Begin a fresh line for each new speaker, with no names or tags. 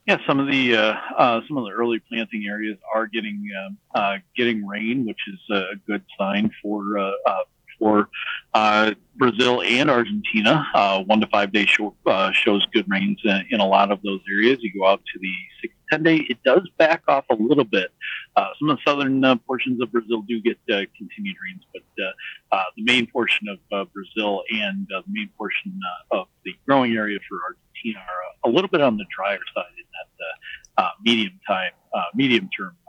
Yeah, some of the early planting areas are getting rain, which is a good sign for Brazil and Argentina. 1 to 5 day shows good rains in a lot of those areas. You go out to the 6 to 10 day, it does back off a little bit. Some of the southern portions of Brazil do get continued rains, but the main portion of Brazil and the main portion of the growing area for Argentina are a little bit on the drier side in that medium term